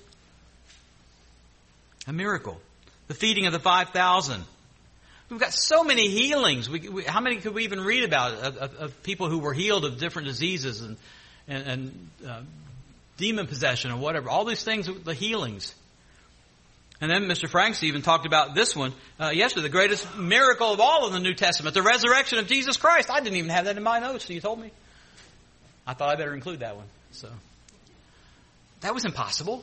A miracle. The feeding of the 5,000. We've got so many healings. How many could we even read about of people who were healed of different diseases and demon possession or whatever. All these things, the healings. And then Mr. Franks even talked about this one yesterday, the greatest miracle of all in the New Testament, the resurrection of Jesus Christ. I didn't even have that in my notes, so you told me. I thought I better include that one. So that was impossible.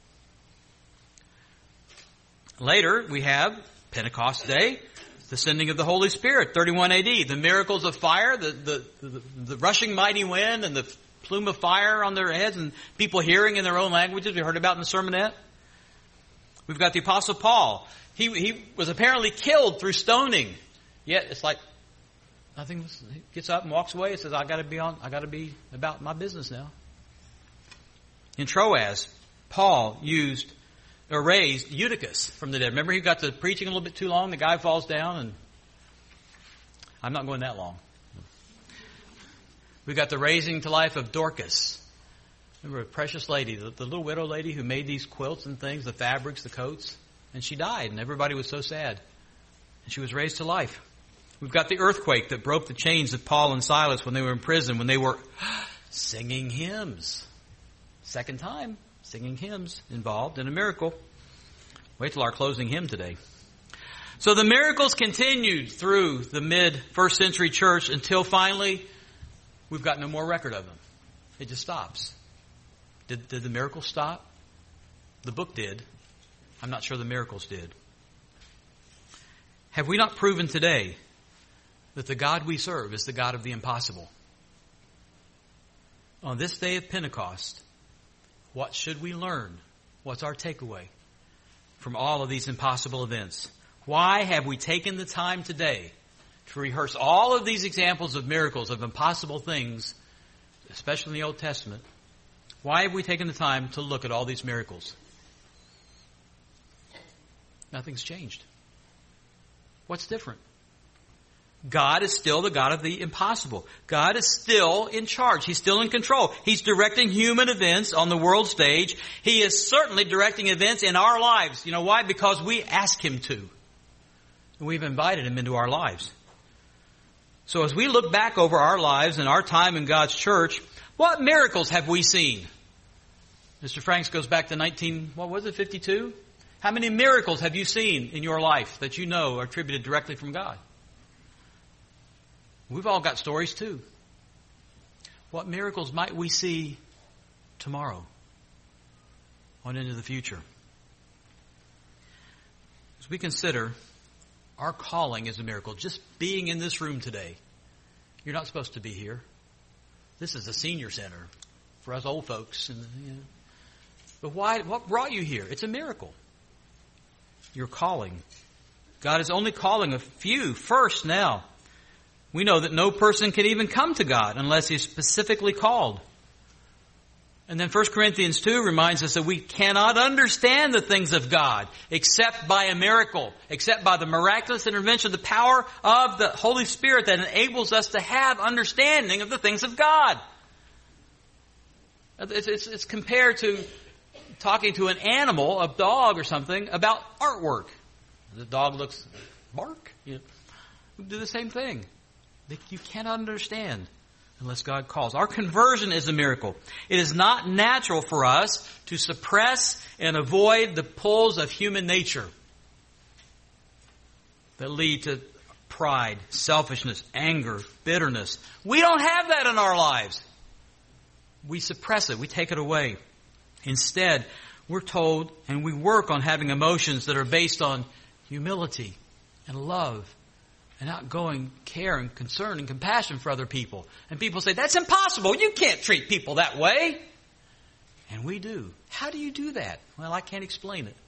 Later, we have Pentecost Day, the sending of the Holy Spirit, 31 AD. The miracles of fire, the rushing mighty wind and the plume of fire on their heads and people hearing in their own languages we heard about in the sermonette. We've got the Apostle Paul. He was apparently killed through stoning. Yet it's like nothing. He gets up and walks away and says, I got to be about my business now. In Troas, Paul raised Eutychus from the dead. Remember, he got to preaching a little bit too long. The guy falls down, and I'm not going that long. We got the raising to life of Dorcas. Remember a precious lady, the little widow lady who made these quilts and things, the fabrics, the coats, and she died, and everybody was so sad. And she was raised to life. We've got the earthquake that broke the chains of Paul and Silas when they were in prison, when they were singing hymns. Second time. Singing hymns involved in a miracle. Wait till our closing hymn today. So the miracles continued through the mid-first century church until finally we've got no more record of them. It just stops. Did the miracles stop? The book did. I'm not sure the miracles did. Have we not proven today that the God we serve is the God of the impossible? On this day of Pentecost, what should we learn? What's our takeaway from all of these impossible events? Why have we taken the time today to rehearse all of these examples of miracles, of impossible things, especially in the Old Testament? Why have we taken the time to look at all these miracles? Nothing's changed. What's different? God is still the God of the impossible. God is still in charge. He's still in control. He's directing human events on the world stage. He is certainly directing events in our lives. You know why? Because we ask Him to. And we've invited Him into our lives. So as we look back over our lives and our time in God's church, what miracles have we seen? Mr. Franks goes back to 52? How many miracles have you seen in your life that you know are attributed directly from God? We've all got stories too. What miracles might we see tomorrow on into the future? As we consider our calling as a miracle, just being in this room today, you're not supposed to be here. This is a senior center for us old folks. But why? What brought you here? It's a miracle. your calling. God is only calling a few first now. We know that no person can even come to God unless he is specifically called. And then 1 Corinthians 2 reminds us that we cannot understand the things of God except by a miracle, except by the miraculous intervention, the power of the Holy Spirit that enables us to have understanding of the things of God. It's compared to talking to an animal, a dog or something, about artwork. The dog looks, bark. We do the same thing. You cannot understand unless God calls. Our conversion is a miracle. It is not natural for us to suppress and avoid the pulls of human nature that lead to pride, selfishness, anger, bitterness. We don't have that in our lives. We suppress it. We take it away. Instead, we're told and we work on having emotions that are based on humility and love and outgoing care and concern and compassion for other people. And people say, that's impossible. You can't treat people that way. And we do. How do you do that? Well, I can't explain it.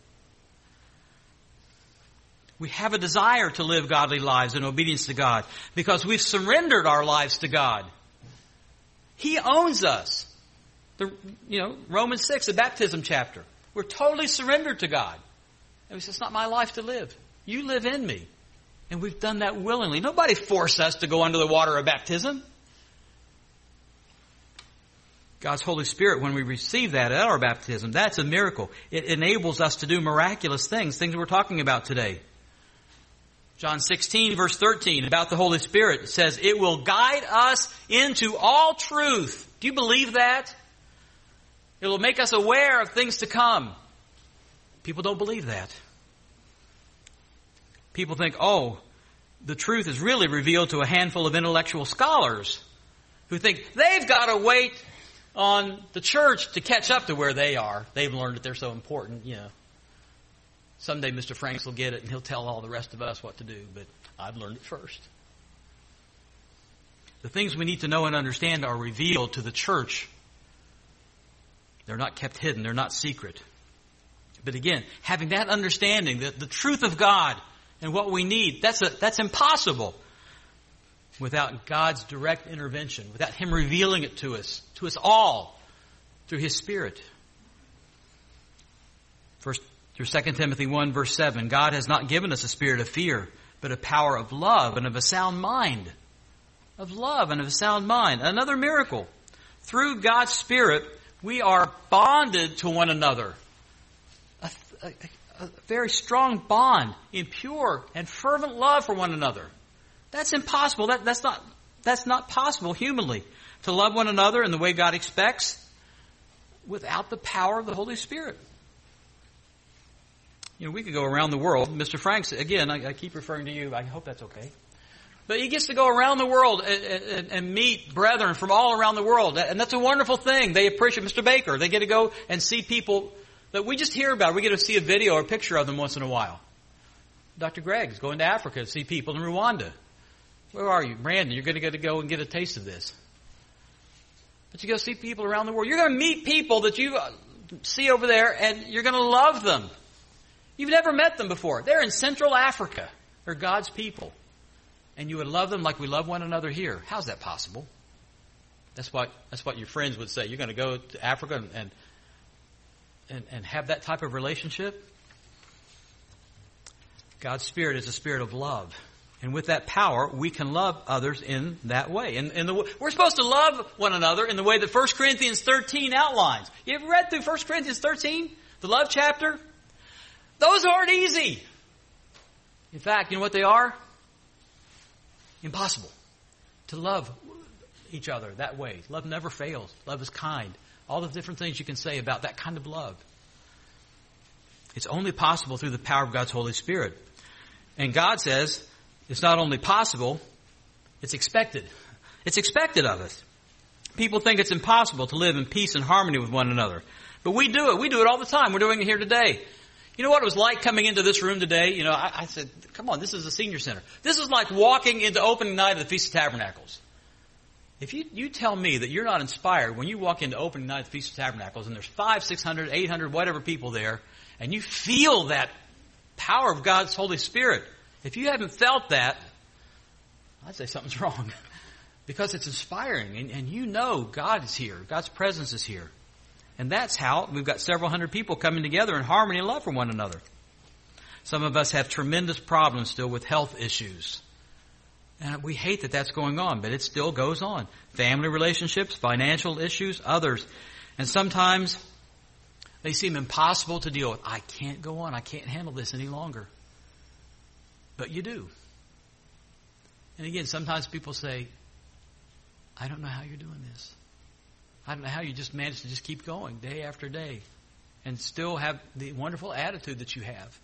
We have a desire to live godly lives in obedience to God because we've surrendered our lives to God. He owns us. Romans 6, the baptism chapter. We're totally surrendered to God. And we say, it's not my life to live. You live in me. And we've done that willingly. Nobody forced us to go under the water of baptism. God's Holy Spirit, when we receive that at our baptism, that's a miracle. It enables us to do miraculous things we're talking about today. John 16, verse 13, about the Holy Spirit, says, it will guide us into all truth. Do you believe that? It will make us aware of things to come. People don't believe that. People think, the truth is really revealed to a handful of intellectual scholars who think they've got to wait on the church to catch up to where they are. They've learned that they're so important, Someday Mr. Franks will get it and he'll tell all the rest of us what to do, but I've learned it first. The things we need to know and understand are revealed to the church. They're not kept hidden. They're not secret. But again, having that understanding, that the truth of God and what we need, that's impossible without God's direct intervention, without Him revealing it to us all, through His Spirit. 2 Timothy 1, verse 7, God has not given us a spirit of fear, but a power of love and of a sound mind. Of love and of a sound mind. Another miracle. Through God's Spirit, we are bonded to one another. A very strong bond in pure and fervent love for one another. That's impossible. That's not possible humanly. To love one another in the way God expects without the power of the Holy Spirit. We could go around the world. Mr. Franks, again, I keep referring to you. I hope that's okay. But he gets to go around the world and meet brethren from all around the world. And that's a wonderful thing. They appreciate Mr. Baker. They get to go and see people that we just hear about. We get to see a video or a picture of them once in a while. Dr. Gregg's going to Africa to see people in Rwanda. Where are you? Brandon, you're going to get to go and get a taste of this. But you go see people around the world. You're going to meet people that you see over there and you're going to love them. You've never met them before. They're in Central Africa. They're God's people. And you would love them like we love one another here. How's that possible? That's what your friends would say. You're going to go to Africa and have that type of relationship? God's Spirit is a spirit of love. And with that power, we can love others in that way. And we're supposed to love one another in the way that 1 Corinthians 13 outlines. You ever read through 1 Corinthians 13? The love chapter? Those aren't easy. In fact, you know what they are? Impossible. To love each other that way. Love never fails. Love is kind. All the different things you can say about that kind of love. It's only possible through the power of God's Holy Spirit. And God says it's not only possible, it's expected. It's expected of us. People think it's impossible to live in peace and harmony with one another. But we do it. We do it all the time. We're doing it here today. You know what it was like coming into this room today? I said, come on, this is a senior center. This is like walking into opening night of the Feast of Tabernacles. If you tell me that you're not inspired when you walk into opening night of the Feast of Tabernacles and there's 500, 600, 800, whatever people there, and you feel that power of God's Holy Spirit. If you haven't felt that, I'd say something's wrong. Because it's inspiring, and you know God is here. God's presence is here. And that's how we've got several hundred people coming together in harmony and love for one another. Some of us have tremendous problems still with health issues. And we hate that that's going on, but it still goes on. Family relationships, financial issues, others. And sometimes they seem impossible to deal with. I can't go on. I can't handle this any longer. But you do. And again, sometimes people say, I don't know how you're doing this. I don't know how you just manage to just keep going day after day and still have the wonderful attitude that you have.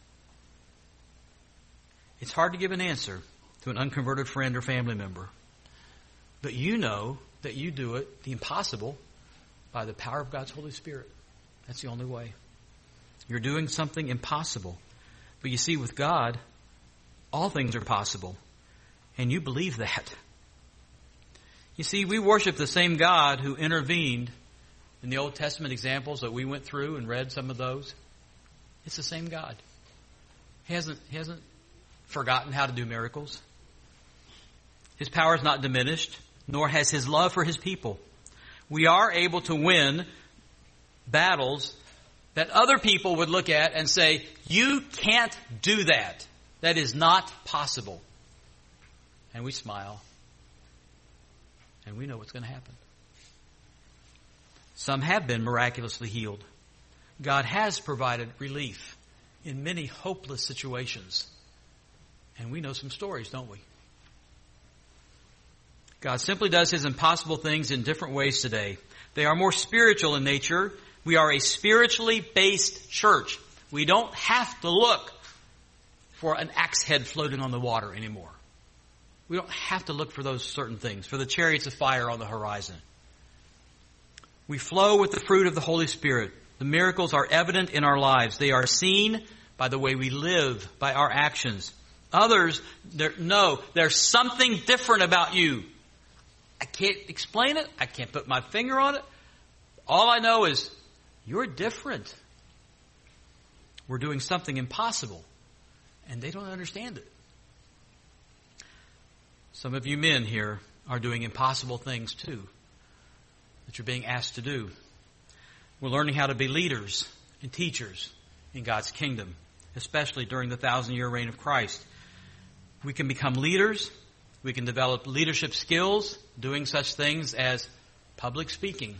It's hard to give an answer to an unconverted friend or family member. But you know that you do it, the impossible, by the power of God's Holy Spirit. That's the only way. You're doing something impossible. But you see, with God, all things are possible. And you believe that. You see, we worship the same God who intervened in the Old Testament examples that we went through and read some of those. It's the same God. He hasn't forgotten how to do miracles. His power is not diminished, nor has his love for his people. We are able to win battles that other people would look at and say, you can't do that. That is not possible. And we smile. And we know what's going to happen. Some have been miraculously healed. God has provided relief in many hopeless situations. And we know some stories, don't we? God simply does his impossible things in different ways today. They are more spiritual in nature. We are a spiritually based church. We don't have to look for an axe head floating on the water anymore. We don't have to look for those certain things, for the chariots of fire on the horizon. We flow with the fruit of the Holy Spirit. The miracles are evident in our lives. They are seen by the way we live, by our actions. Others, there's something different about you. I can't explain it. I can't put my finger on it. All I know is you're different. We're doing something impossible, and they don't understand it. Some of you men here are doing impossible things too, that you're being asked to do. We're learning how to be leaders and teachers in God's kingdom, especially during the 1,000-year reign of Christ. We can become leaders. We can develop leadership skills, doing such things as public speaking.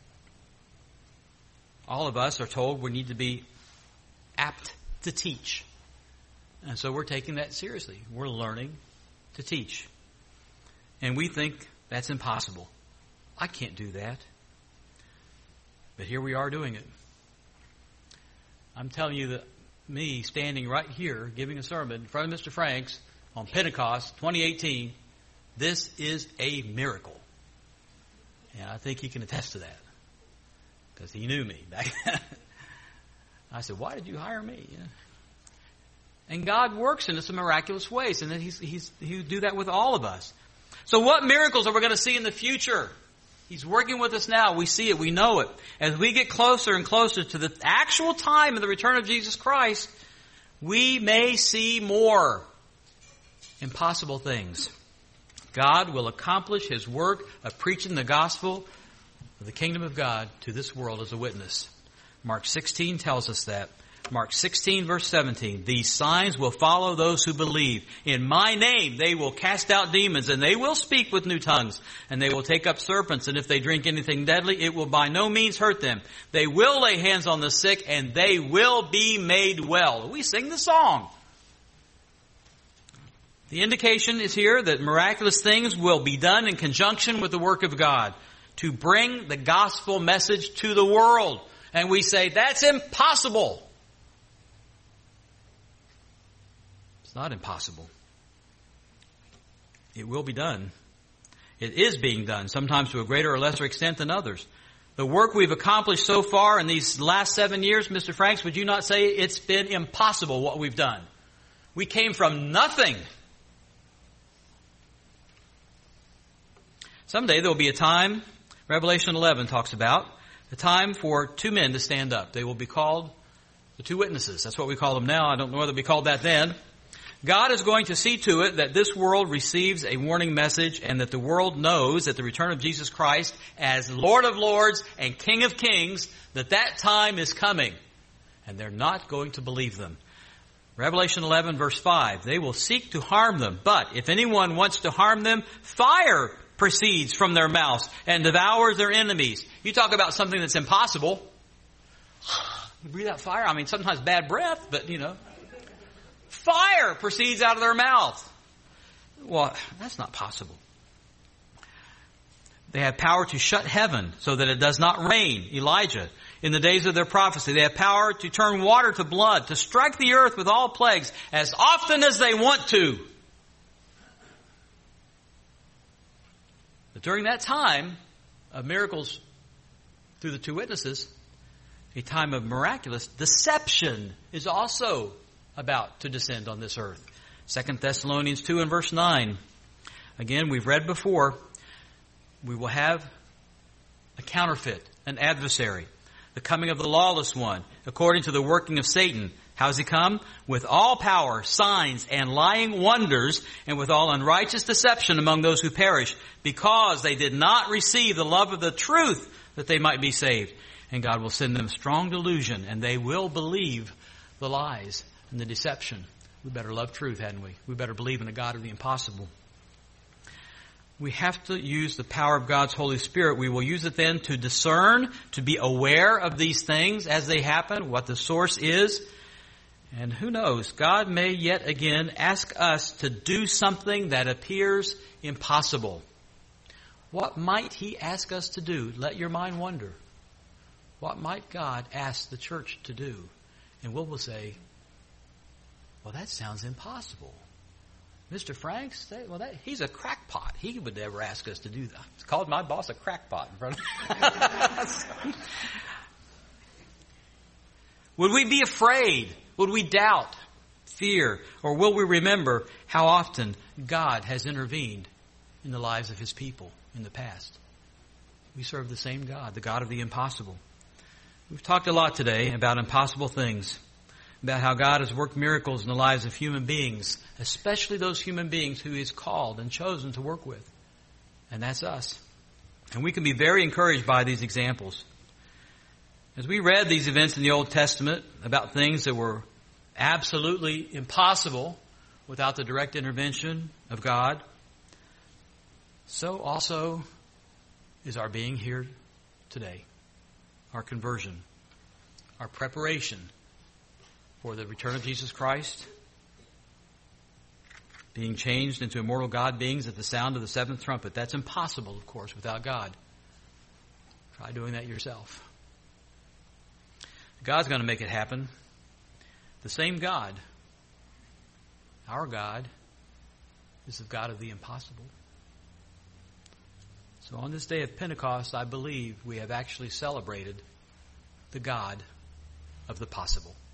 All of us are told we need to be apt to teach. And so we're taking that seriously. We're learning to teach. And we think that's impossible. I can't do that. But here we are doing it. I'm telling you that me standing right here giving a sermon in front of Mr. Franks on Pentecost 2018, this is a miracle. And I think he can attest to that. Because he knew me back then. I said, why did you hire me? You know? And God works in some miraculous ways. And then he'll do that with all of us. So what miracles are we going to see in the future? He's working with us now. We see it. We know it. As we get closer and closer to the actual time of the return of Jesus Christ, we may see more impossible things. God will accomplish his work of preaching the gospel of the kingdom of God to this world as a witness. Mark 16 tells us that. Mark 16 verse 17, these signs will follow those who believe. In my name they will cast out demons, and they will speak with new tongues, and they will take up serpents, and if they drink anything deadly, it will by no means hurt them. They will lay hands on the sick, and they will be made well. We sing the song. The indication is here that miraculous things will be done in conjunction with the work of God to bring the gospel message to the world. And we say, that's impossible. Not impossible. It will be done. It is being done, sometimes to a greater or lesser extent than others. The work we've accomplished so far in these last 7 years, Mr. Franks, would you not say it's been impossible what we've done? We came from nothing. Someday there will be a time, Revelation 11 talks about, a time for two men to stand up. They will be called The two witnesses. That's what we call them now. I don't know whether we called that then. God is going to see to it that this world receives a warning message and that the world knows at the return of Jesus Christ as Lord of Lords and King of Kings that time is coming. And they're not going to believe them. Revelation 11 verse 5, they will seek to harm them, but if anyone wants to harm them, fire proceeds from their mouths and devours their enemies. You talk about something that's impossible. You breathe out fire. I mean, sometimes bad breath, but fire proceeds out of their mouth. Well, that's not possible. They have power to shut heaven so that it does not rain. Elijah, in the days of their prophecy, they have power to turn water to blood, to strike the earth with all plagues as often as they want to. But during that time of miracles through the two witnesses, a time of miraculous deception is also about to descend on this earth. 2 Thessalonians 2 and verse 9. Again, we've read before, we will have a counterfeit, an adversary, the coming of the lawless one, according to the working of Satan. How does he come? With all power, signs, and lying wonders, and with all unrighteous deception among those who perish, because they did not receive the love of the truth that they might be saved. And God will send them strong delusion, and they will believe the lies and the deception. We better love truth, hadn't we? We better believe in a God of the impossible. We have to use the power of God's Holy Spirit. We will use it then to discern, to be aware of these things as they happen, what the source is. And who knows, God may yet again ask us to do something that appears impossible. What might He ask us to do? Let your mind wonder. What might God ask the church to do? And we will say, well, that sounds impossible. Mr. Franks, he's a crackpot. He would never ask us to do that. It's called my boss a crackpot in front of Would we be afraid? Would we doubt, fear, or will we remember how often God has intervened in the lives of His people in the past? We serve the same God, the God of the impossible. We've talked a lot today about impossible things, about how God has worked miracles in the lives of human beings, especially those human beings who He's called and chosen to work with. And that's us. And we can be very encouraged by these examples. As we read these events in the Old Testament about things that were absolutely impossible without the direct intervention of God, so also is our being here today, our conversion, our preparation for the return of Jesus Christ, being changed into immortal God beings at the sound of the seventh trumpet. That's impossible, of course, without God. Try doing that yourself. God's going to make it happen. The same God, our God, is the God of the impossible. So on this day of Pentecost, I believe we have actually celebrated the God of the possible.